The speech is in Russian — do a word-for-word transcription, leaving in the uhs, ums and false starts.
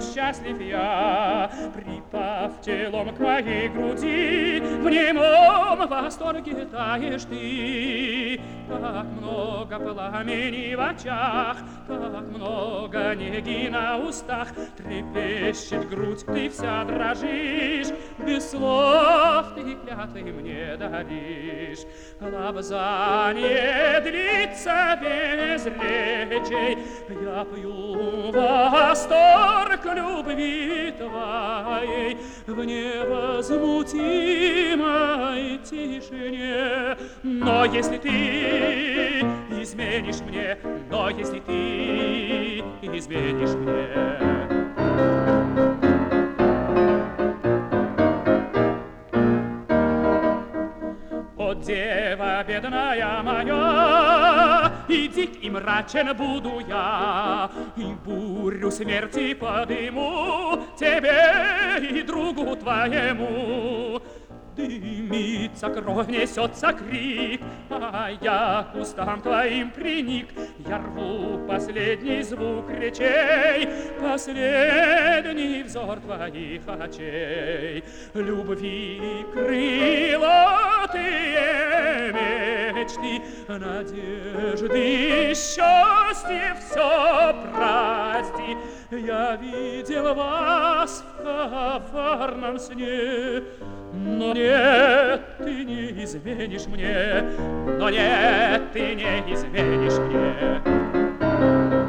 счастлив я, припав телом к твоей груди, в немом восторге таешь ты. Так много пламени в очах, так много неги на устах, трепещет грудь, ты вся дрожишь, без слов ты клятвы мне даришь. Лобзание длится без речей, я пью восторг любви твоей в невозмутимой тишине. Но если ты изменишь мне, но если ты изменишь мне, о, дева бедная моя, и дик, и мрачен буду я, и бурю смерти подыму тебе и другу твоему. Дымится кровь, несется крик, а я к устам твоим приник. Я рву последний звук речей, последний взор твоих очей. Любви крылатые мечты, надежды, счастье, все прости. Я видел вас в коварном сне, но нет, ты не изменишь мне, но нет, ты не изменишь мне.